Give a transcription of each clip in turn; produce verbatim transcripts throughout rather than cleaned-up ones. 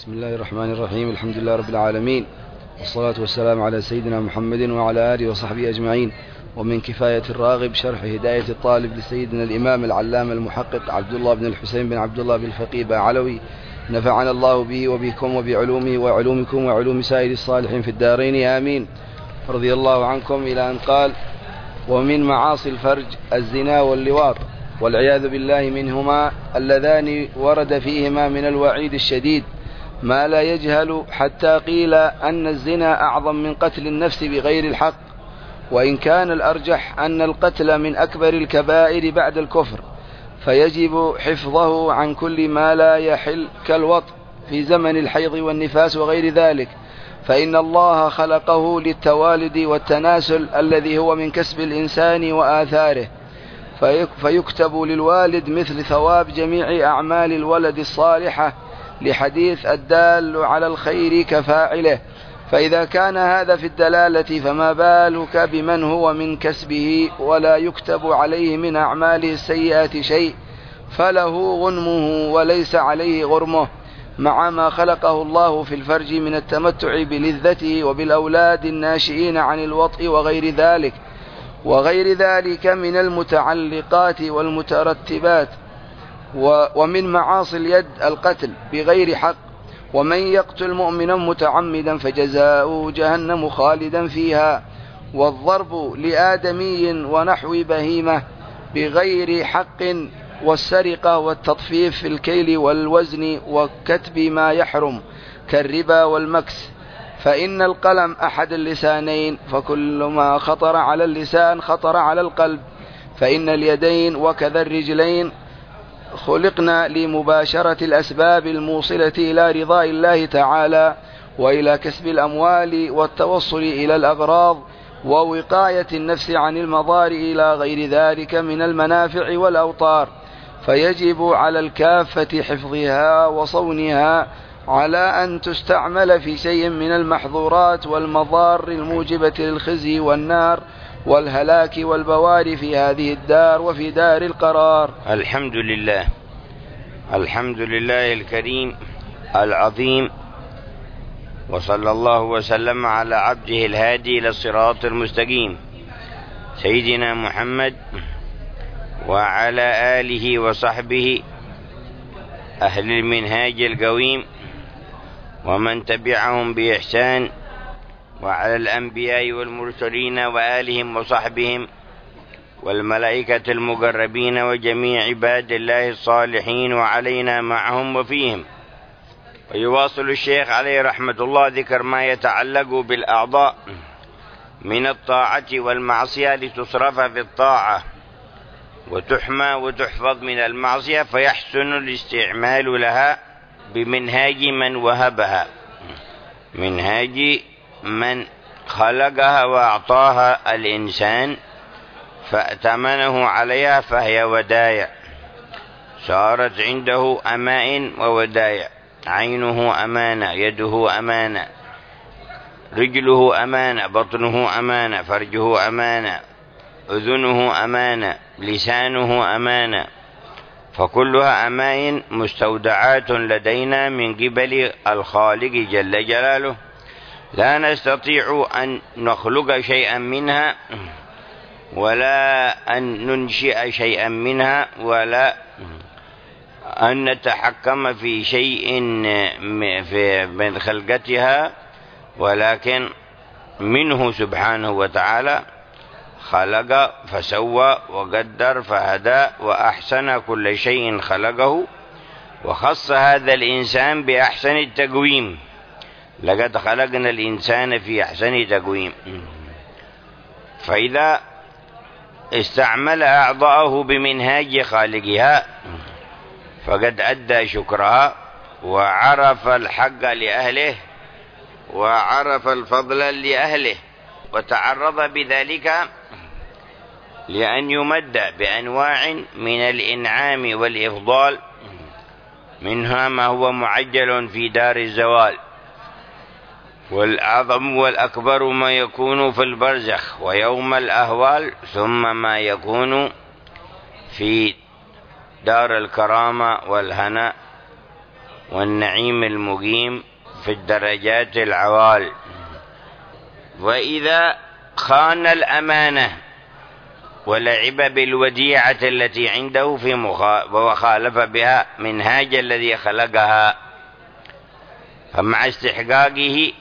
بسم الله الرحمن الرحيم. الحمد لله رب العالمين، والصلاة والسلام على سيدنا محمد وعلى آله وصحبه أجمعين. ومن كفاية الراغب شرح هداية الطالب لسيدنا الإمام العلامة المحقق عبد الله بن الحسين بن عبد الله بن الفقيه بعلوي، نفعنا الله به وبكم وبعلومه وعلومكم وعلوم سائر الصالحين في الدارين آمين. رضي الله عنكم إلى أن قال: ومن معاصي الفرج الزنا واللواط والعياذ بالله منهما، اللذان ورد فيهما من الوعيد الشديد ما لا يجهل، حتى قيل أن الزنا أعظم من قتل النفس بغير الحق، وإن كان الأرجح أن القتل من أكبر الكبائر بعد الكفر، فيجب حفظه عن كل ما لا يحل كالوطء في زمن الحيض والنفاس وغير ذلك، فإن الله خلقه للتوالد والتناسل الذي هو من كسب الإنسان وآثاره، فيكتب للوالد مثل ثواب جميع أعمال الولد الصالحة، لحديث الدال على الخير كفاعله. فإذا كان هذا في الدلالة، فما بالك بمن هو من كسبه ولا يكتب عليه من أعماله السيئات شيء، فله غنمه وليس عليه غرمه، مع ما خلقه الله في الفرج من التمتع بلذته وبالأولاد الناشئين عن الوطء وغير ذلك وغير ذلك من المتعلقات والمترتبات. ومن معاصي اليد القتل بغير حق، ومن يقتل مؤمنا متعمدا فجزاؤه جهنم خالدا فيها، والضرب لآدمي ونحو بهيمة بغير حق، والسرقة والتطفيف في الكيل والوزن، وكتب ما يحرم كالربا والمكس. فإن القلم أحد اللسانين، فكل ما خطر على اللسان خطر على القلب، فإن اليدين وكذا الرجلين خلقنا لمباشرة الأسباب الموصلة إلى رضاء الله تعالى، وإلى كسب الأموال والتوصل إلى الأغراض، ووقاية النفس عن المضار إلى غير ذلك من المنافع والأوطار، فيجب على الكافة حفظها وصونها، على أن تستعمل في شيء من المحظورات والمضار الموجبة للخزي والنار والهلاك والبوار في هذه الدار وفي دار القرار. الحمد لله، الحمد لله الكريم العظيم، وصلى الله وسلم على عبده الهادي إلى الصراط المستقيم سيدنا محمد وعلى آله وصحبه أهل المنهاج القويم، ومن تبعهم بإحسان، وعلى الأنبياء والمرسلين وآلهم وصحبهم، والملائكة المقربين، وجميع عباد الله الصالحين، وعلينا معهم وفيهم. ويواصل الشيخ عليه رحمة الله ذكر ما يتعلق بالأعضاء من الطاعة والمعصية لتصرف في الطاعة وتحمى وتحفظ من المعصية، فيحسن الاستعمال لها بمنهاج من وهبها، منهاج من خلقها وأعطاها الإنسان فأتمنه عليها، فهي ودايع صارت عنده أمائن وودايع. عينه أمانة، يده أمانة، رجله أمانة، بطنه أمانة، فرجه أمانة، أذنه أمانة، لسانه أمانة، فكلها أمائن مستودعات لدينا من قبل الخالق جل جلاله، لا نستطيع أن نخلق شيئا منها، ولا أن ننشئ شيئا منها، ولا أن نتحكم في شيء من خلقتها، ولكن منه سبحانه وتعالى خلق فسوى وقدر فهدى وأحسن كل شيء خلقه، وخص هذا الإنسان بأحسن التقويم. لقد خلقنا الإنسان في أحسن تقويم، فإذا استعمل أعضاءه بمنهاج خالقها فقد أدى شكرها، وعرف الحق لأهله، وعرف الفضل لأهله، وتعرض بذلك لأن يمد بأنواع من الإنعام والإفضال، منها ما هو معجل في دار الزوال، والأعظم والأكبر ما يكون في البرزخ ويوم الأهوال، ثم ما يكون في دار الكرامة والهناء والنعيم المقيم في الدرجات العوال. وإذا خان الأمانة ولعب بالوديعة التي عنده في مخا... وخالف بها منهاج الذي خلقها، فمع استحقاقه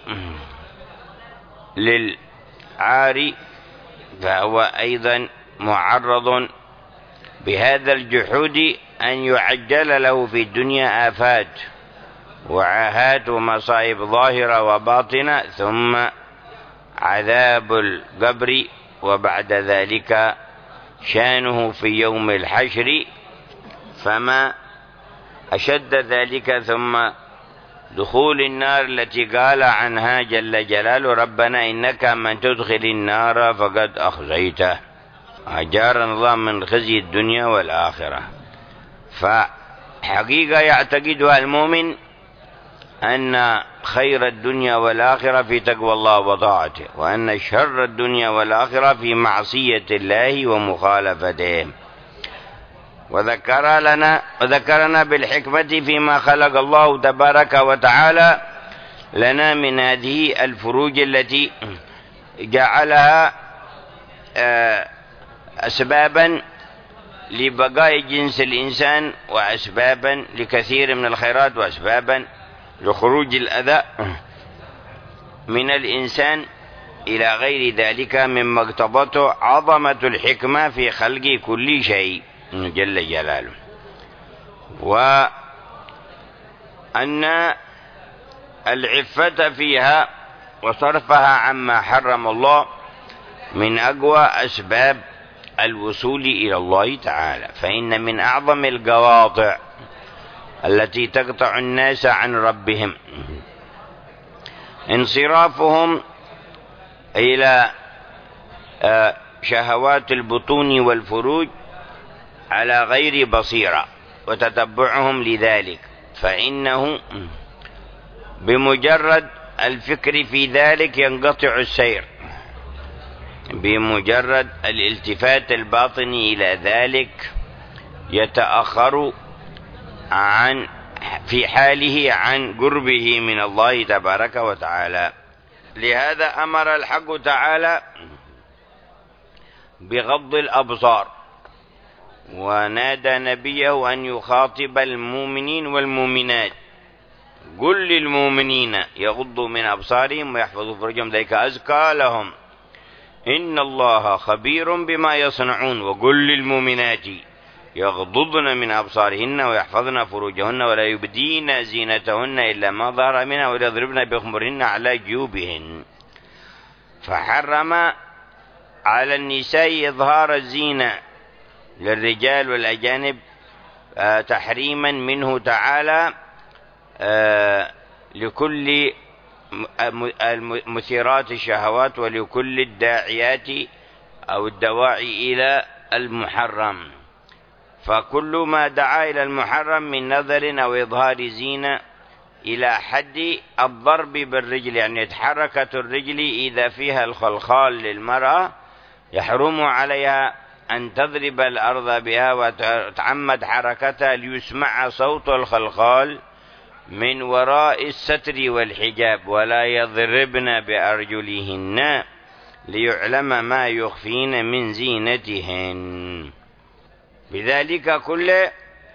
للعار فهو أيضا معرض بهذا الجحود أن يعجل له في الدنيا آفات وعاهات ومصائب ظاهرة وباطنة، ثم عذاب القبر، وبعد ذلك شانه في يوم الحشر، فما أشد ذلك، ثم دخول النار التي قال عنها جل جلاله: ربنا إنك من تدخل النار فقد أخزيته، أجارنا الله من خزي الدنيا والآخرة. فحقيقة يعتقدها المؤمن أن خير الدنيا والآخرة في تقوى الله وطاعته، وأن شر الدنيا والآخرة في معصية الله ومخالفته. وذكر لنا وذكرنا بالحكمة فيما خلق الله تبارك وتعالى لنا من هذه الفروج التي جعلها أسبابا لبقاء جنس الإنسان، وأسبابا لكثير من الخيرات، وأسبابا لخروج الأذى من الإنسان إلى غير ذلك، مما اقتضته عظمة الحكمة في خلق كل شيء جل جلاله. وأن العفة فيها وصرفها عما حرم الله من أقوى أسباب الوصول إلى الله تعالى. فإن من أعظم القواطع التي تقطع الناس عن ربهم انصرافهم إلى شهوات البطون والفروج على غير بصيرة، وتتبعهم لذلك، فإنه بمجرد الفكر في ذلك ينقطع السير، بمجرد الالتفات الباطني إلى ذلك يتأخر عن في حاله عن قربه من الله تبارك وتعالى. لهذا أمر الحق تعالى بغض الأبصار، ونادى نبيه أن يخاطب المؤمنين والمؤمنات: قل للمؤمنين يغضوا من أبصارهم ويحفظوا فروجهم ذلك أزكى لهم إن الله خبير بما يصنعون. وقل للمؤمنات يغضضن من أبصارهن ويحفظن فروجهن ولا يبدين زينتهن إلا ما ظهر منها وليضربن بخمرهن على جيوبهن. فحرم على النساء إظهار الزينة للرجال والأجانب تحريما منه تعالى لكل مثيرات الشهوات ولكل الداعيات أو الدواعي إلى المحرم. فكل ما دعا إلى المحرم من نظر أو إظهار زينة إلى حد الضرب بالرجل، يعني حركة الرجل إذا فيها الخلخال للمرأة يحرم عليها أن تضرب الأرض بها وتعمد حركتها ليسمع صوت الخلخال من وراء الستر والحجاب، ولا يضربن بأرجلهن ليعلم ما يخفين من زينتهن. بذلك كله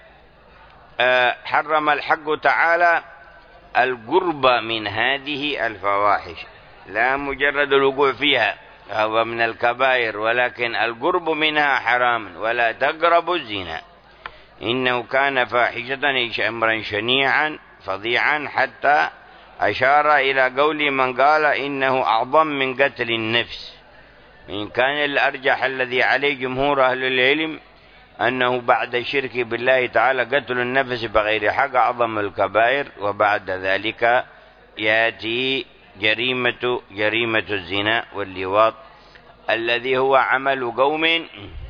حرم الحق تعالى القرب من هذه الفواحش، لا مجرد الوقوع فيها هو من الكبائر، ولكن القرب منها حرام. ولا تقربوا الزنا إنه كان فاحشة أمرا شنيعا فظيعا، حتى أشار إلى قول من قال إنه أعظم من قتل النفس. إن كان الأرجح الذي عليه جمهور أهل العلم أنه بعد الشرك بالله تعالى قتل النفس بغير حق أعظم الكبائر، وبعد ذلك يأتي جريمة جريمة الزنا واللواط الذي هو عمل قوم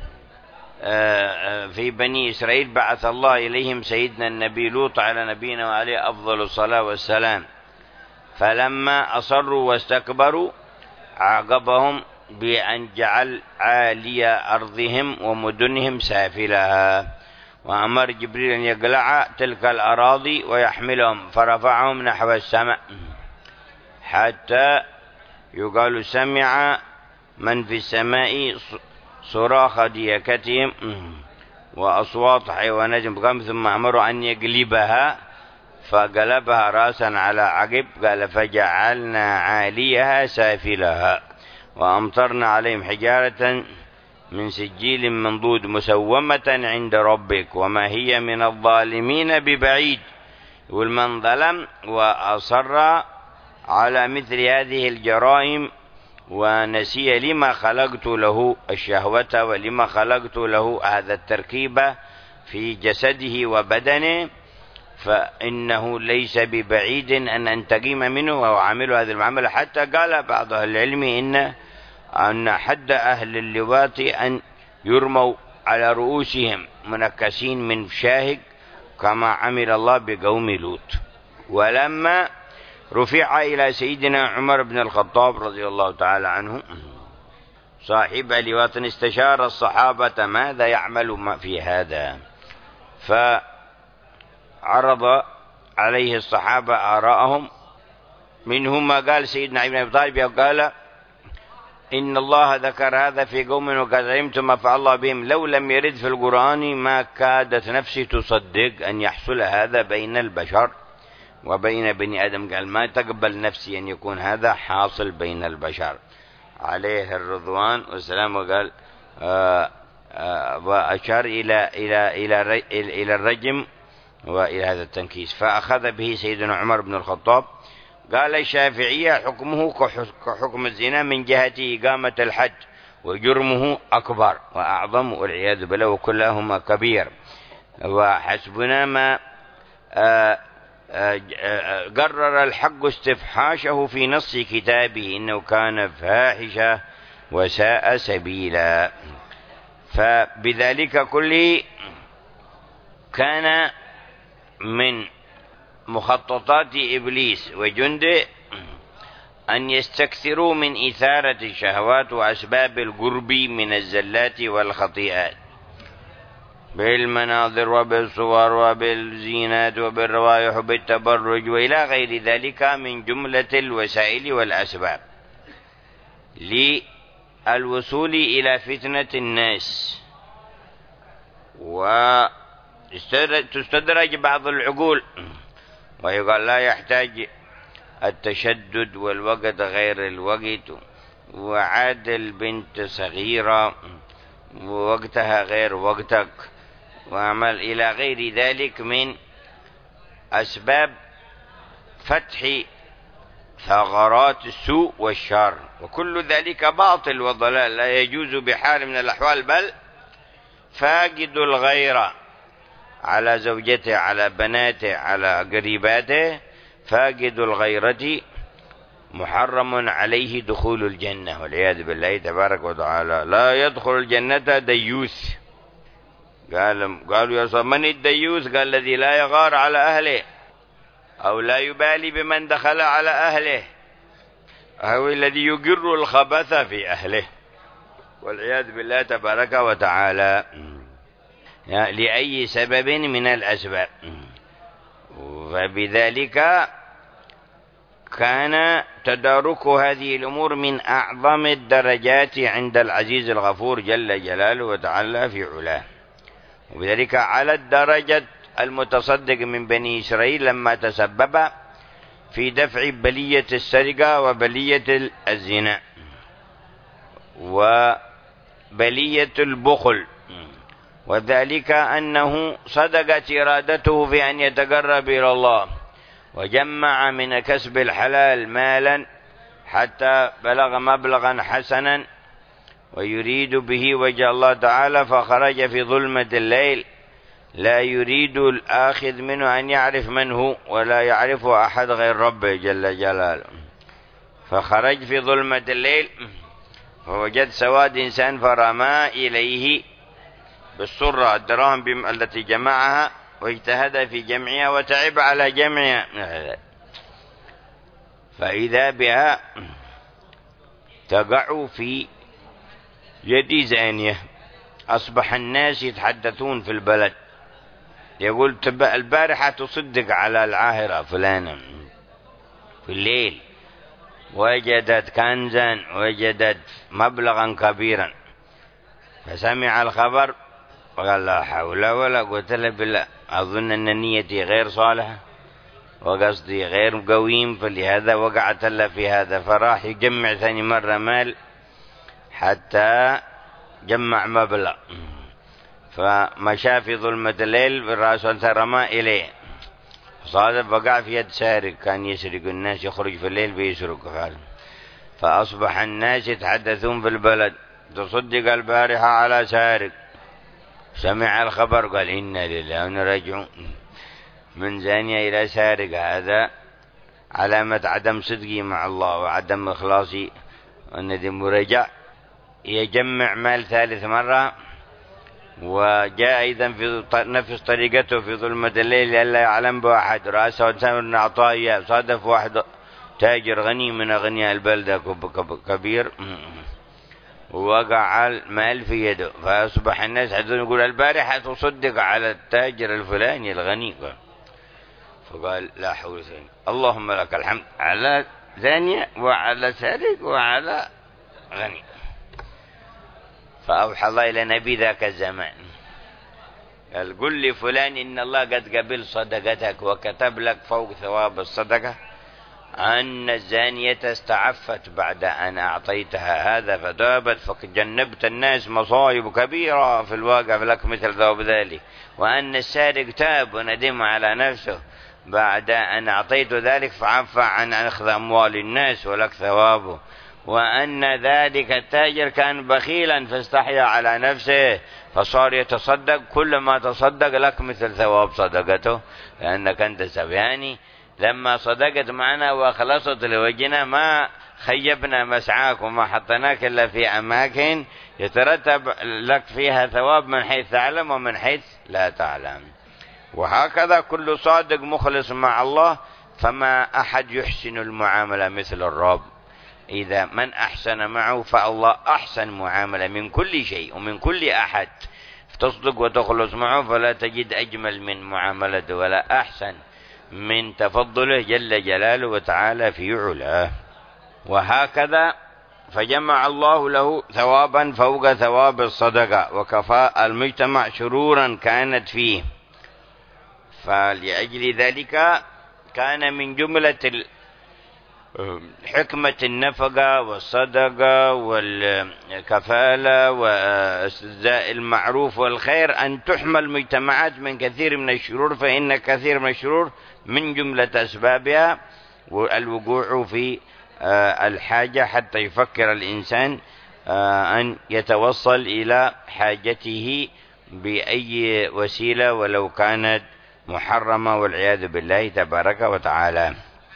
في بني إسرائيل بعث الله إليهم سيدنا النبي لوط على نبينا وعليه أفضل الصلاة والسلام، فلما أصروا واستكبروا عاقبهم بأن جعل عالي أرضهم ومدنهم سافلها. وأمر جبريل أن يقلع تلك الأراضي ويحملهم، فرفعهم نحو السماء حتى يقال سمع من في السماء صراخ ديكتهم وأصوات حيوانات بقام، ثم أمر أن يقلبها فقلبها رأسا على عقب. قال فجعلنا عاليها سافلها وأمطرنا عليهم حجارة من سجيل منضود مسومة عند ربك وما هي من الظالمين ببعيد. والمن ظلم وأصر على مثل هذه الجرائم ونسي لما خلقت له الشهوة ولما خلقت له هذا التركيب في جسده وبدنه، فإنه ليس ببعيد أن أنتقم منه وأعمل هذه المعاملة. حتى قال بعض أهل العلم إن أن حد أهل اللواط أن يرموا على رؤوسهم منكسين من شاهق كما عمل الله بقوم لوط. ولما رفع إلى سيدنا عمر بن الخطاب رضي الله تعالى عنه صاحب لواط استشار الصحابة ماذا يعمل في هذا، فعرض عليه الصحابة آراءهم. منهم ما قال سيدنا ابن أبي طالب قال إن الله ذكر هذا في قوم وقد علمتم ما فعل الله بهم، لو لم يرد في القرآن ما كادت نفسي تصدق أن يحصل هذا بين البشر وبين بني آدم. قال ما تقبل نفسي أن يكون هذا حاصل بين البشر عليه الرضوان والسلام. وقال آآ آآ وأشار إلى إلى إلى إلى الرجم وإلى هذا التنكيس، فأخذ به سيدنا عمر بن الخطاب. قال الشافعية حكمه كحكم الزنا من جهة إقامة الحد، وجرمه أكبر وأعظم والعياذ بالله وكلهما كبير. وحسبنا ما آآ آآ قرر الحق استفحاشه في نص كتابه إنه كان فاحشة وساء سبيلا. فبذلك كله كان من مخططات إبليس وجنده أن يستكثروا من إثارة الشهوات وأسباب القرب من الزلات والخطيئات بالمناظر وبالصور وبالزينات وبالروائح وبالتبرج وإلى غير ذلك من جملة الوسائل والأسباب للوصول إلى فتنة الناس. وتستدرج بعض العقول ويقال لا يحتاج التشدد والوقت غير الوقت، وعاد البنت صغيرة ووقتها غير وقتك، وعمل إلى غير ذلك من أسباب فتح ثغرات السوء والشر، وكل ذلك باطل وضلال لا يجوز بحال من الأحوال، بل فاقد الغيرة على زوجته على بناته على قريباته فاقد الغيرة محرم عليه دخول الجنة والعياذ بالله تبارك وتعالى. لا يدخل الجنة ديوث. قال قالوا يا صاحب من الديوث؟ قال الذي لا يغار على أهله أو لا يبالي بمن دخل على أهله أو الذي يقر الخبث في أهله والعياذ بالله تبارك وتعالى لأي سبب من الأسباب. فبذلك كان تدارك هذه الأمور من أعظم الدرجات عند العزيز الغفور جل جلاله وتعالى في علاه. وبذلك على الدرجة المتصدق من بني إسرائيل لما تسبب في دفع بلية السرقة وبلية الزنا وبلية البخل، وذلك أنه صدقت إرادته في أن يتقرب إلى الله وجمع من كسب الحلال مالا حتى بلغ مبلغا حسنا ويريد به وجه الله تعالى، فخرج في ظلمة الليل لا يريد الآخذ منه أن يعرف من هو ولا يعرفه أحد غير ربه جل جلاله، فخرج في ظلمة الليل فوجد سواد إنسان فرمى إليه بالسرة الدراهم التي جمعها واجتهد في جمعها وتعب على جمعها، فإذا بها تقع في يد زانية. أصبح الناس يتحدثون في البلد يقول البارحة تصدق على العاهرة فلانة في الليل وجدت كنزا، وجدت مبلغا كبيرا، فسمع الخبر وقال لا حول ولا قوة إلا بالله، أظن أن نيتي غير صالحة وقصدي غير قويم، فلهذا وقعت له في هذا. فراح يجمع ثاني مرة مال حتى جمع مبلغ، فمشى في ظلمة الليل بالرأس رمى إليه، صادف وقع في يد سارق كان يسرق الناس، يخرج في الليل بيسرق فعلا. فأصبح الناس يتحدثون في البلد تصدق البارحة على سارق، سمع الخبر قال إنا لله وإنا راجعون، من زانية إلى سارق، هذا علامة عدم صدقي مع الله وعدم إخلاصي والندم. ورجع يجمع مال ثالث مرة، وجاء أيضا في نفس طريقته في ظلمة الليل لئلا يعلم بأحد، رأسه إنسان أعطاه إياه، صادف واحد تاجر غني من أغنياء البلدة كبير، ووقع المال في يده، فأصبح الناس حدثون يقول البارحة تصدق على التاجر الفلاني الغني، فقال لا حول ولا قوة، اللهم لك الحمد على زانية وعلى سارق وعلى غني. فأوحى الله إلى نبي ذاك الزمان قال قل لفلان إن الله قد قبل صدقتك وكتب لك فوق ثواب الصدقة أن الزانية استعفت بعد أن أعطيتها هذا فتابت، فجنبت الناس مصائب كبيرة في الواقع لك مثل ثواب ذلك، وأن السارق تاب وندم على نفسه بعد أن أعطيت ذلك فعفى عن أخذ أموال الناس ولك ثوابه، وأن ذلك التاجر كان بخيلا فاستحيا على نفسه فصار يتصدق، كل ما تصدق لك مثل ثواب صدقته لأنك أنت سبياني لما صدقت معنا وخلصت لوجهنا ما خيبنا مسعاك وما حطناك إلا في أماكن يترتب لك فيها ثواب من حيث تعلم ومن حيث لا تعلم. وهكذا كل صادق مخلص مع الله، فما أحد يحسن المعاملة مثل الرب، إذا من أحسن معه فالله أحسن معاملة من كل شيء ومن كل أحد، تصدق وتخلص معه فلا تجد أجمل من معاملته ولا أحسن من تفضله جل جلاله وتعالى في علاه. وهكذا فجمع الله له ثوابا فوق ثواب الصدقة وكفى المجتمع شرورا كانت فيه. فلأجل ذلك كان من جملة حكمة النفقة والصدقة والكفالة واستجزاء المعروف والخير أن تحمى المجتمعات من كثير من الشرور، فإن كثير من الشرور من جملة أسبابها الوقوع في الحاجة حتى يفكر الإنسان أن يتوصل إلى حاجته بأي وسيلة ولو كانت محرمة والعياذ بالله تبارك وتعالى.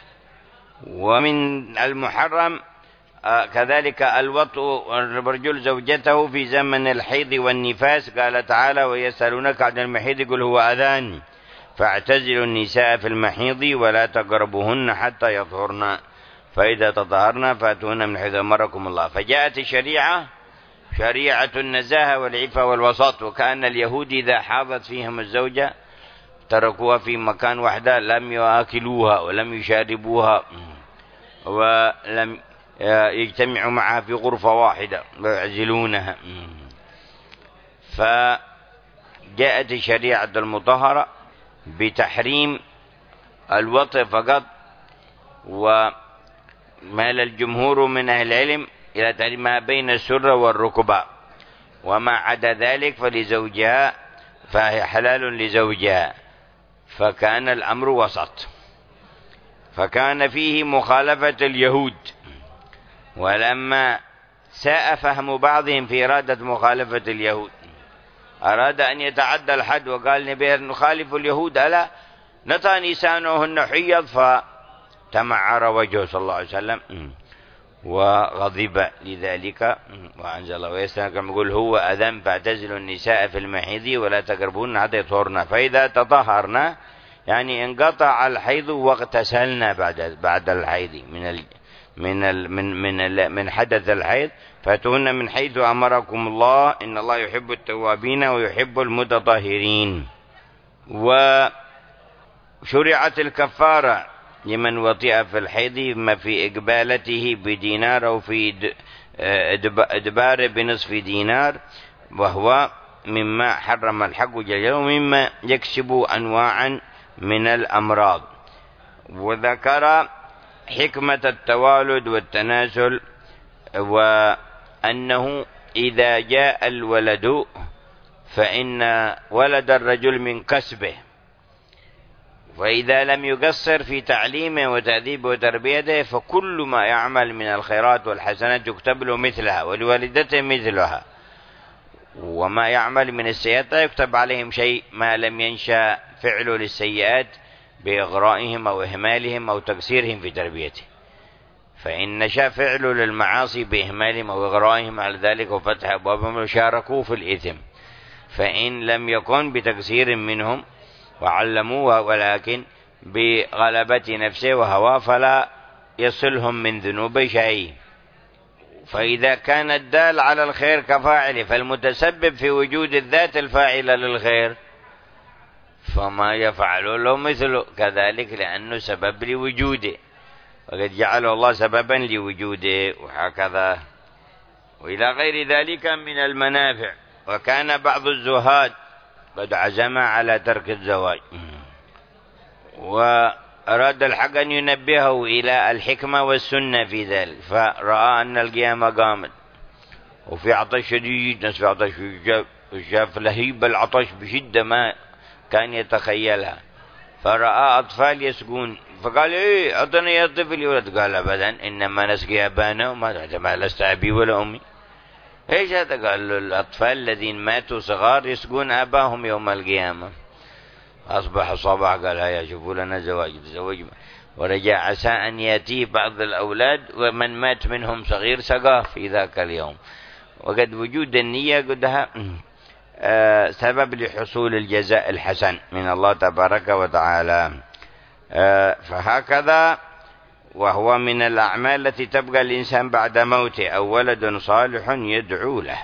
ومن المحرم كذلك الوطء الرجل زوجته في زمن الحيض والنفاس، قال تعالى ويسألونك عن المحيض قل هو أذان فاعتزلوا النساء في المحيض ولا تقربوهن حتى يطهرن فإذا تطهرن فاتوهن من حيث أمركم الله. فجاءت الشريعة شريعة النزاهة والعفة والوسط، وكأن اليهود إذا حاضت فيهم الزوجة تركوها في مكان وحده، لم يأكلوها ولم يشاربوها ولم يجتمعوا معها في غرفة واحدة ويعزلونها. فجاءت الشريعة المطهرة بتحريم الوطء فقط، ومال الجمهور من أهل العلم إلى تحريم ما بين السرة والركبة، وما عدا ذلك فلزوجها فهي حلال لزوجها. فكان الأمر وسط، فكان فيه مخالفة اليهود. ولما ساء فهم بعضهم في إرادة مخالفة اليهود أراد أن يتعدى الحد وقال نبي نخالف اليهود ألا نطى نسانهن حيض، فتمعر وجهه صلى الله عليه وسلم وغضب لذلك وأنزل الله ويستنكم يقول هو أذن فاعتزلوا النساء في المحيض ولا تقربون حتى يطهرن فإذا تطهرن يعني انقطع الحيض واغتسلنا بعد بعد الحيض من ال من ال من من ال من حدث الحيض فاتوهن من حيث أمركم الله إن الله يحب التوابين ويحب المتطهرين. وشرعت الكفارة لمن وطئ في الحيض ما في إقبالته بدينار أو في إدبار بنصف دينار، وهو مما حرم الحق جل ومما يكسب أنواعا من الأمراض. وذكر حكمة التوالد والتناسل، وأنه إذا جاء الولد فإن ولد الرجل من كسبه، وإذا لم يقصر في تعليمه وتأديبه وتربيته فكل ما يعمل من الخيرات والحسنات يكتب له مثلها ولوالدته مثلها، وما يعمل من السيئات لا يكتب عليهم شيء ما لم ينشأ فعله للسيئات بإغرائهم أو إهمالهم أو تقصيرهم في تربيته. فإن نشأ فعله للمعاصي بإهمالهم أو إغرائهم على ذلك وفتح أبوابهم وشاركوا في الإثم، فإن لم يكن بتقصير منهم وعلموه ولكن بغلبة نفسه وهواه فلا يصلهم من ذنوب شيء. فإذا كان الدال على الخير كفاعله فالمتسبب في وجود الذات الفاعلة للخير فما يفعل له مثله كذلك، لأنه سبب لوجوده، وقد جعله الله سببا لوجوده، وهكذا وإلى غير ذلك من المنافع. وكان بعض الزهاد قد عزم على ترك الزواج، وأراد الحق أن ينبهه إلى الحكمة والسنة في ذلك، فرأى أن القيامة قامت وفي عطش شديد، ناس في عطش، شاف لهيب العطش بشدة ما كان يتخيلها، فرأى أطفال يسقون فقال إيه أعطني يا طفل يولد، قال أبدا إنما نسقي أبانا وما لست أبي ولا أمي. إيش هذا؟ قال له الأطفال الذين ماتوا صغار يسقون أباهم يوم القيامة. أصبح صباح قال هيا شوفوا لنا زواج، تزوج، ورجع عسى أن يأتيه بعض الأولاد ومن مات منهم صغير سقاه في ذاك اليوم. وقد وجود النية قدها آه سبب لحصول الجزاء الحسن من الله تبارك وتعالى. آه فهكذا وهو من الأعمال التي تبقى الإنسان بعد موته، أو ولد صالح يدعو له،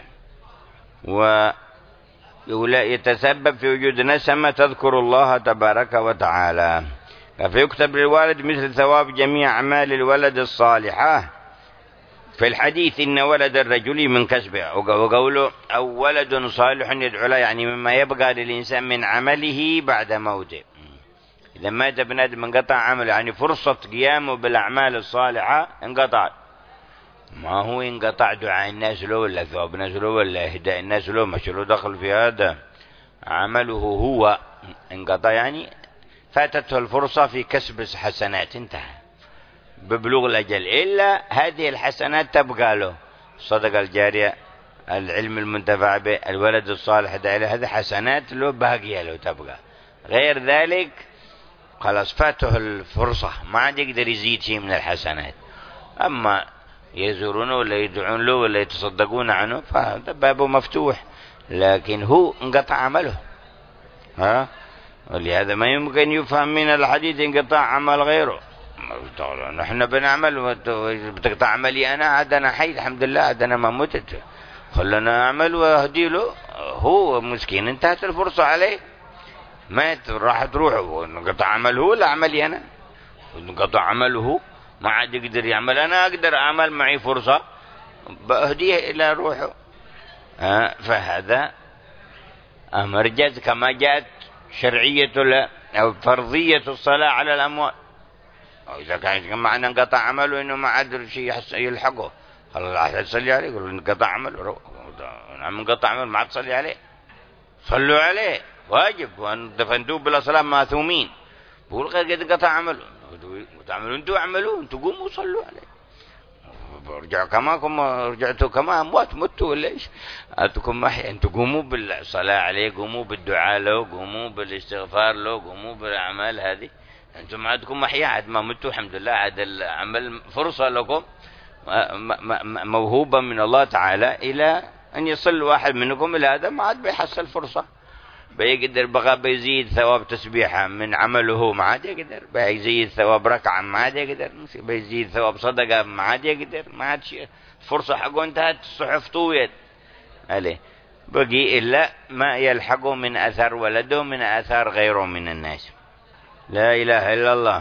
ويتسبب في وجود نسمة تذكر الله تبارك وتعالى، فيكتب للوالد مثل ثواب جميع أعمال الولد الصالحة. في الحديث إن ولد الرجل من كسبه، وقوله أو ولد صالح يدعو له يعني مما يبقى للإنسان من عمله بعد موته. إذا مات ابن آدم انقطع عمله، يعني فرصة قيامه بالأعمال الصالحة انقطعت. ما هو انقطع دعاء الناس له ولا ثواب الناس له ولا إهداء الناس له، مش له دخل في هذا، عمله هو انقطع، يعني فاتته الفرصة في كسب حسنات، انتهى ببلوغ الأجل، إلا هذه الحسنات تبقى له، الصدقة الجارية، العلم المنتفع به، الولد الصالح داعي له، هذه حسنات له باقية له تبقى. غير ذلك خلاص فاته الفرصة، ما عاد يقدر يزيد شيء من الحسنات. أما يزورونه ولا يدعون له ولا يتصدقون عنه فهذا بابه مفتوح، لكن هو انقطع عمله. ها، ولهذا ما يمكن يفهم من الحديث انقطاع عمل غيره. نحن بنعمل بتقطع عملي أنا، عاد أنا حي الحمد لله، عاد أنا ما متت، خلنا أعمل وأهدي له، هو مسكين انتهت الفرصة عليه، مات راحت روحه، وانقطع عمله ولا عملي أنا، وانقطع عمله ما عاد يقدر يعمل، أنا أقدر أعمل معي فرصة بأهديه إلى روحه. آه فهذا أمر جاز، كما جاءت شرعية أو فرضية الصلاة على الأموات. إذا كان معنى انقطع عمله إنه ما عاد شيء يلحقه، خلاص يصلي عليه، يقول انقطع عمله، نعم انقطع عمله ما عاد تصلي عليه، صلوا عليه واجب، وأن دفنتوه بلا صلاة ماثومين. بقول غير قد انقطع عمله، تعملوا انتوا اعملوا انتوا قوموا وصلوا عليه، رجعوا كما كم رجعتوا كما اموات متوا ولا ايش؟ انتم محيا، انتوا قوموا بالصلاة عليه، قوموا بالدعاء له، قوموا بالاستغفار له، قوموا بالاعمال هذه، انتم عندكم محيا، عاد ما متوا الحمد لله، عاد العمل فرصة لكم موهوبة من الله تعالى إلى أن يصل واحد منكم إلى هذا، ما عاد بيحصل فرصة، بيقدر بقى بيزيد ثواب تسبيحة من عمله، ما عاد يقدر بيزيد ثواب ركعة، ما عاد يقدر بيزيد ثواب صدقة، ما عاد يقدر، ما عاد شيء، فرصة حقه انتهت، الصحف طويت عليه. بقي إلا ما يلحقه من أثر ولده من أثار غيره من الناس. لا إله إلا الله.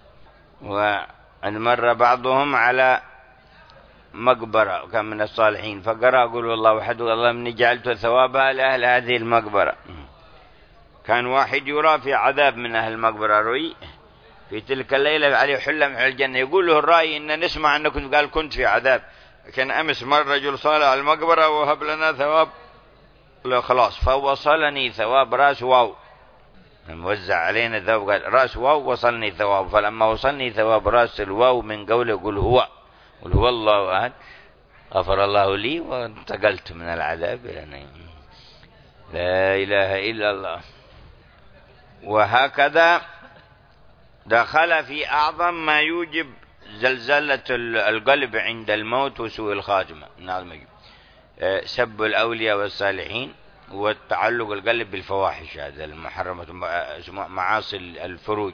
ومر بعضهم على مقبرة كان من الصالحين فقرأ قل والله وحد الله من جعلت ثوابها لأهل هذه المقبرة. كان واحد يرى في عذاب من أهل المقبرة روي في تلك الليلة عليه حلة من الجنة، يقول له الرأي إن نسمع أنكم قال كنت في عذاب، كان أمس مر رجل صالح على المقبرة وهب لنا ثواب، لا خلاص فوصلني ثواب راس واو، موزع علينا ثواب قال راس واو وصلني ثواب، فلما وصلني ثواب راس الواو من قوله قل هو قل هو الله أحد غفر الله لي وانتقلت من العذاب إلى النعيم. لا إله إلا الله. وهكذا دخل في أعظم ما يوجب زلزلة القلب عند الموت وسوء الخاتمة، سب الأولياء والصالحين والتعلق القلب بالفواحش، هذا المحرمة معاصي الفروج.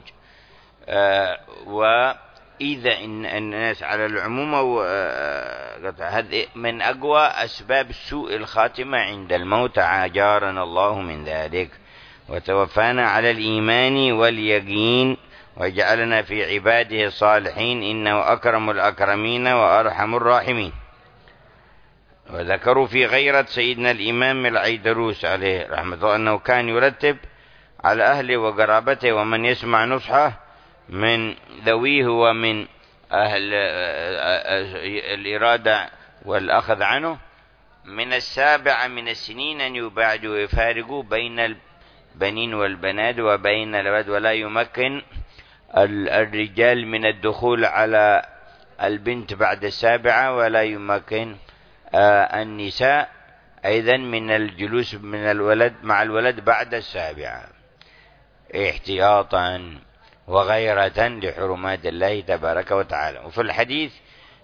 وإذا إن الناس على العموم هذا من أقوى أسباب سوء الخاتمة عند الموت، عاجرنا الله من ذلك وتوفانا على الإيمان واليقين وجعلنا في عباده الصالحين إنه أكرم الأكرمين وأرحم الراحمين. وذكروا في غيرة سيدنا الإمام العيدروس عليه رحمة الله أنه كان يرتب على أهله وقرابته ومن يسمع نصحه من ذويه ومن أهل الإرادة والأخذ عنه من السابعة من السنين أن يبعدوا ويفارقوا بين البنين والبنات وبين الأولاد، ولا يمكن الرجال من الدخول على البنت بعد السابعة، ولا يمكن النساء أيضا من الجلوس من الولد مع الولد بعد السابعة، احتياطا وغيرة لحرمات الله تبارك وتعالى. وفي الحديث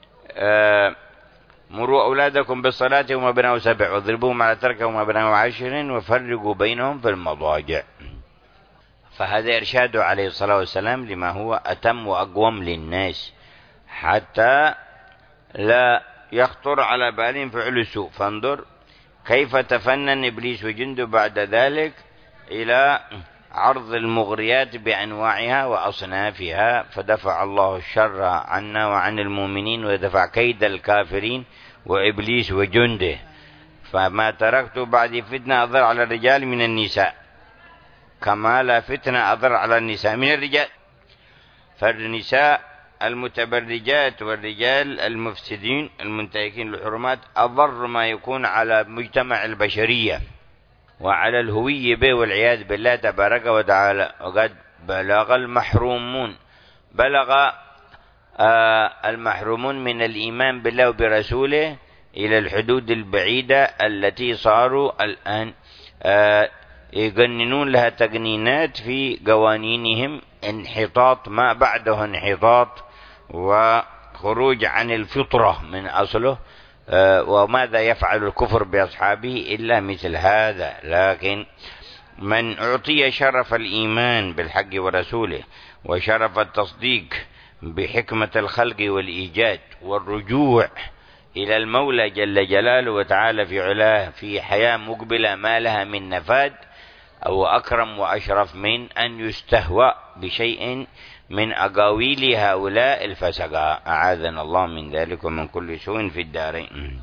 مروا أولادكم بالصلاة وهم أبناء سبع واضربوهم على تركهم وهم أبناء عشر وفرقوا بينهم في المضاجع. فهذا إرشاد عليه الصلاة والسلام لما هو أتم وأقوم للناس حتى لا يخطر على بالهم فعل السوء. فانظر كيف تفنن إبليس وجنده بعد ذلك إلى عرض المغريات بأنواعها وأصنافها، فدفع الله الشر عنا وعن المؤمنين ودفع كيد الكافرين وإبليس وجنده. فما تركت بعد فتنة أضر على الرجال من النساء كما لا فتنة أضر على النساء من الرجال. فالنساء المتبرجات والرجال المفسدين المنتهكين للحرمات أضر ما يكون على مجتمع البشرية وعلى الهوية به والعياذ بالله تبارك وتعالى. وقد بلغ المحرومون بلغ آه المحرومون من الإيمان بالله وبرسوله إلى الحدود البعيدة التي صاروا الآن آه يقننون لها تقنينات في قوانينهم، انحطاط ما بعده انحطاط وخروج عن الفطرة من أصله. وماذا يفعل الكفر بأصحابه إلا مثل هذا. لكن من أعطي شرف الإيمان بالحق ورسوله وشرف التصديق بحكمة الخلق والإيجاد والرجوع إلى المولى جل جلاله وتعالى في علاه في حياة مقبلة ما لها من نفاد، أو أكرم وأشرف من أن يستهوى بشيء من أقاويل هؤلاء الفسقة، أعاذنا الله من ذلك ومن كل سوء في الدارين.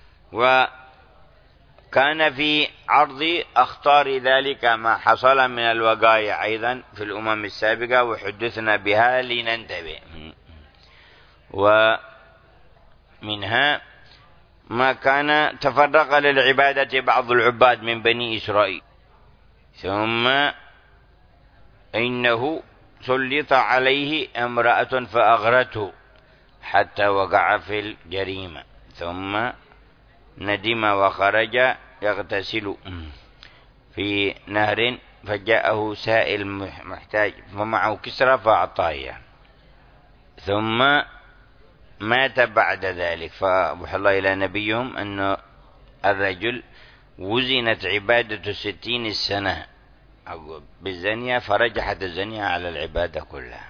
وكان في عرض أخطار ذلك ما حصل من الوقائع أيضا في الأمم السابقة وحدثنا بها لننتبه. ومنها ما كان تفرق للعبادة بعض العباد من بني إسرائيل، ثم إنه سلط عليه امرأة فأغرته حتى وقع في الجريمة، ثم ندم وخرج يغتسل في نهر فجاءه سائل محتاج ومعه كسرى فأعطاه، ثم مات بعد ذلك. فأوحى الله إلى نبيهم أن الرجل وزنت عبادة ستين السنة بالزنية فرجحت الزنية على العبادة كلها.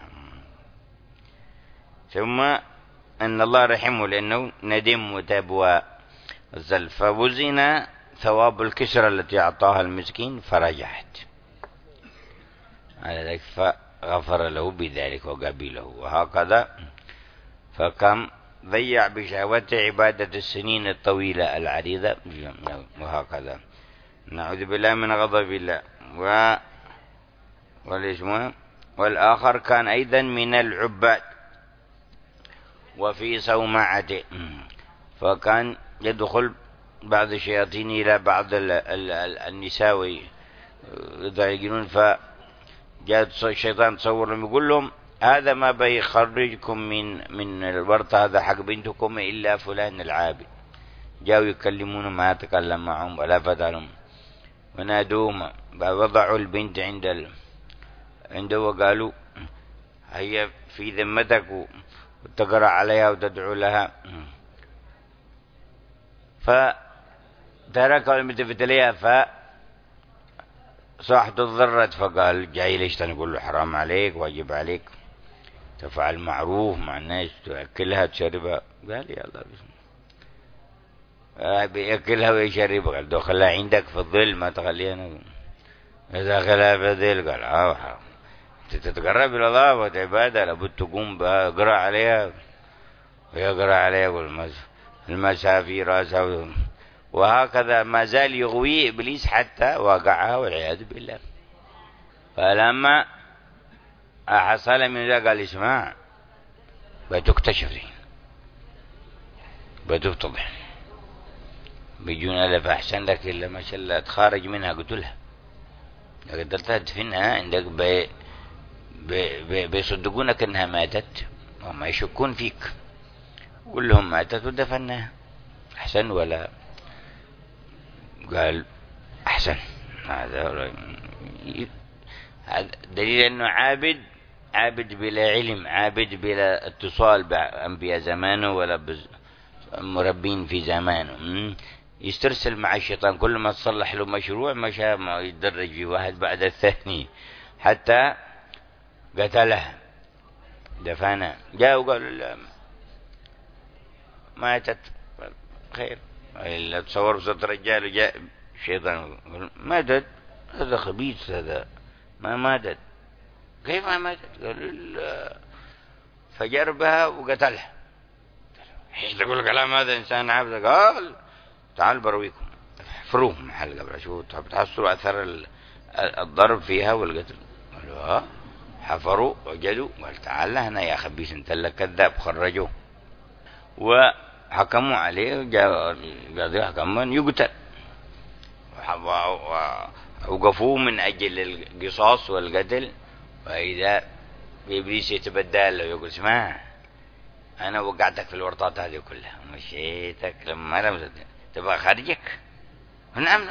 ثم أن الله رحمه لأنه ندم وتاب وزل فوزن ثواب الكسرى التي أعطاها المسكين فرجعت على ذلك فغفر له بذلك وقبله. وهكذا فكم ضيع بشهوته عبادة السنين الطويلة العريضة. وهكذا نعوذ بالله من غضب الله. و والاسم والآخر كان أيضا من العباد وفي صومعته، فكان يدخل بعض الشياطين إلى بعض النساء يضايقون، فجاء الشيطان تصور لهم يقول لهم هذا ما بيخرجكم من من الورطة، هذا حق بنتكم إلا فلان العابد. جاءوا يكلمون ما تكلم معهم ولا فتالهم ونادوهم، وضعوا البنت عند ال... عنده وقالوا هي في ذمتك وتقرأ عليها وتدعو لها، فتركوا الملتفت إليها فصاحته ضرت، فقال جاي ليش تقول له حرام عليك واجب عليك تفعل معروف مع الناس تأكلها تشربها. قال يلا بيأكلها ويشربها. قال دو خلها عندك في الظل ما تخليها. إذا خلها في الظل قال اه حرام، تتقرب إلى الله وتعبادة لابد تقوم بقرأ عليها ويقرأ عليها المسا في رأسها. وهكذا ما زال يغوي إبليس حتى وقعها والعياذ بالله. فلما حصل من ذلك قال اسمع بتكتشف بتفتضح بيجونا لف أحسن لك إلا ما شاء الله تخارج منها قتلها قدرتها تدفنها عندك بي بي بيصدقونك انها ماتت وما يشكون فيك، قل لهم ماتت ودفنها احسن. ولا قال احسن. هذا دليل انه عابد عابد بلا علم، عابد بلا اتصال بانبياء زمانه ولا مربين في زمانه. يسترسل مع الشيطان، كل ما تصلح له مشروع مشى ما يتدرج في واحد بعد الثاني حتى قتله دفنه. جاء وقال ماتت خير. إلا تصور صوت رجال جاء الشيطان ماتت، هذا خبيث هذا ما ماتت. كيف ما ماتت؟ قال فجربها وقتلها. ايش تقول الكلام هذا انسان عابد؟ قال تعال برويكم احفروه محل قبل شو بتحصلوا اثر الضرب فيها والقتل. قالوا ها حفروا وجدوا. قال تعال هنا يا خبيث انت لك كذاب. خرجوه وحكموا عليه، جاء قاضي حكم يقتل، ووقفوه من اجل القصاص والقتل. واذا ابليس يتبدل له يقول اسمع انا وقعتك في الورطات هذه كلها مشيتك لما لم تبغى خارجك. نعم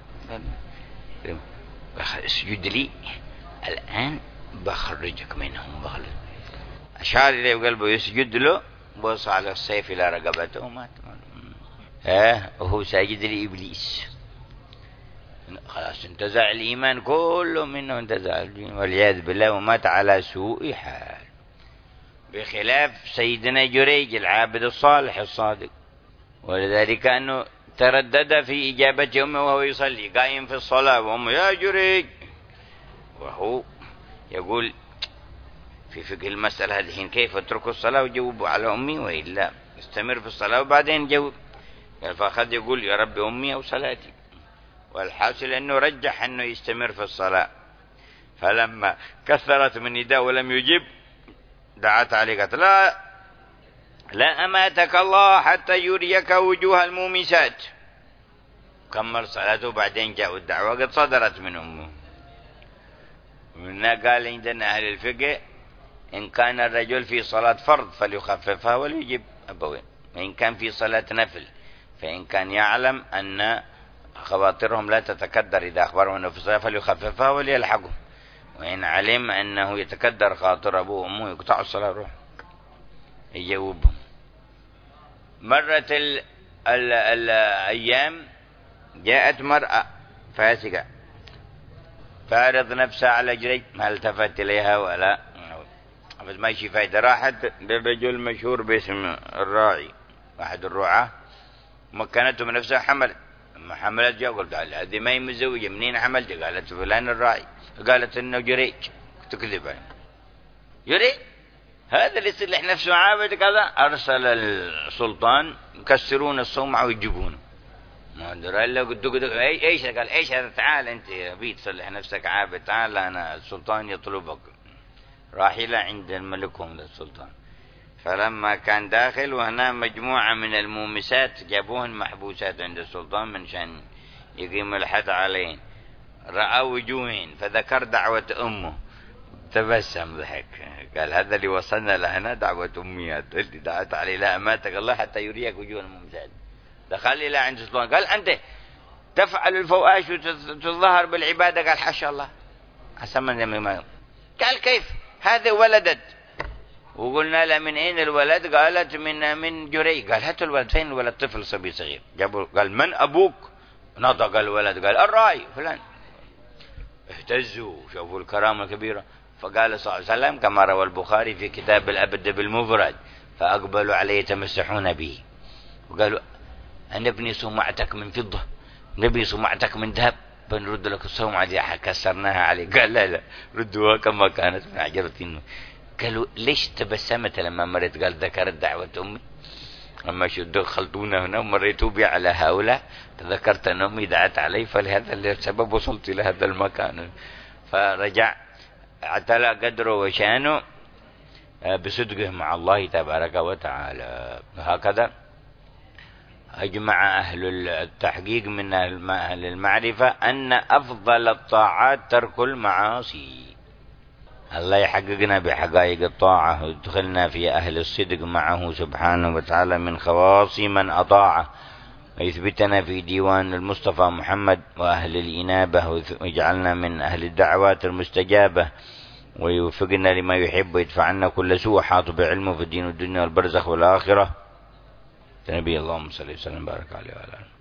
اسجد لي الآن بخرجك منهم. بخرج أشار إليه وقلبه يسجد له، بص على السيف إلى رقبته ومات. ها وهو ساجد لإبليس. خلاص انتزع الإيمان كله منه، انتزع الدين والعياذ بالله، ومات على سوء حال. بخلاف سيدنا جريج العابد الصالح الصادق، ولذلك أنه تردد في إجابة أمه وهو يصلي قائم في الصلاة، وأمه يا جريج، وهو يقول في فقه المسألة هذه حين كيف اترك الصلاة وجاوب على أمي وإلا استمر في الصلاة وبعدين جاوب. فأخذ يقول يا رب أمي أو صلاتي، والحاصل أنه رجح أنه يستمر في الصلاة. فلما كثرت من نداء ولم يجب دعت عليه قالت لا لا أماتك الله حتى يريك وجوه المومسات. كمل صلاته بعدين جاء الدعوة قد صدرت من أمه. ومنها قال عندنا أهل الفقه إن كان الرجل في صلاة فرض فليخففها وليجب أبوين، وإن كان في صلاة نفل فإن كان يعلم أن خواطرهم لا تتكدر إذا أخبرهم أنه في صلاة فليخففها وليلحقهم، وإن علم أنه يتكدر خاطر أبوه وأمه يقطع الصلاة روح يجاوبهم. مرت ال ال الأيام جاءت مرأة فاسقة تعرض نفسها على جريج، ما التفت إليها ولا بس ما يشي فايدة. راحت للرجل مشهور باسم الراعي، واحد الرعاة، مكنته من نفسها حمل لما حملت جاء قلت هذه ما هي متزوجة، منين حملت؟ قالت فلان الراعي. قالت انه جريج. تكذب يعني. جريج هذا اللي يصلح نفسه عابد كذا. ارسل السلطان يكسرون الصومعة ويجيبونه. ما ادري الا قلت ايش؟ قال ايش هذا؟ تعال انت يا بي تصلح نفسك عابد، تعال انا السلطان يطلبك. راحلة عند الملك هم للسلطان. فلما كان داخل وهنا مجموعة من المومسات جابوهن محبوسات عند السلطان من شان يقيم الحد عليهن، رأى وجوههن فذكر دعوة أمه، تبسم ضحك، قال هذا اللي وصلنا لهنا دعوة أمي اللي دعت علي لا أماتك الله حتى يريك وجوه المومسات. دخل إلى عند السلطان قال أنت تفعل الفواحش وتظهر بالعبادة؟ قال حاشا الله حسما ما. قال كيف؟ هذه ولدت. وقلنا له من اين الولد؟ قالت من من جري. قال هاتوا الولد. فين الولد؟ طفل صبي صغير. جابوا. قال من ابوك؟ نطق الولد قال الراعي فلان. اهتزوا شافوا الكرامه الكبيره. فقال صلى الله عليه وسلم كما روى البخاري في كتاب الأبد بالمفرد فأقبلوا عليه يتمسحون به وقالوا أن ابني صومعتك من فضة، نبي صومعتك من ذهب، بنرد لك الصومعة دي كسرناها عليه. قال لا لا ردوها كما كانت من عجرة. قالوا ليش تبسمت لما مريت؟ قال ذكرت دعوة أمي أما شو خلطونا هنا ومريتوا بي على هؤلاء، تذكرت أن أمي دعت علي فلهذا السبب وصلت إلى هذا المكان. فرجع اعتلى قدره وشانه بصدقه مع الله تبارك وتعالى. هكذا أجمع أهل التحقيق من أهل المعرفة أن أفضل الطاعات ترك المعاصي. الله يحققنا بحقائق الطاعة ويدخلنا في أهل الصدق معه سبحانه وتعالى من خواص من أطاعه، ويثبتنا في ديوان المصطفى محمد وأهل الإنابة، ويجعلنا من أهل الدعوات المستجابة، ويوفقنا لما يحب ويدفعنا كل سوء حاط بعلمه في الدين والدنيا والبرزخ والآخرة. نبي اللهم صل وسلم بارك عليه وعلى آله.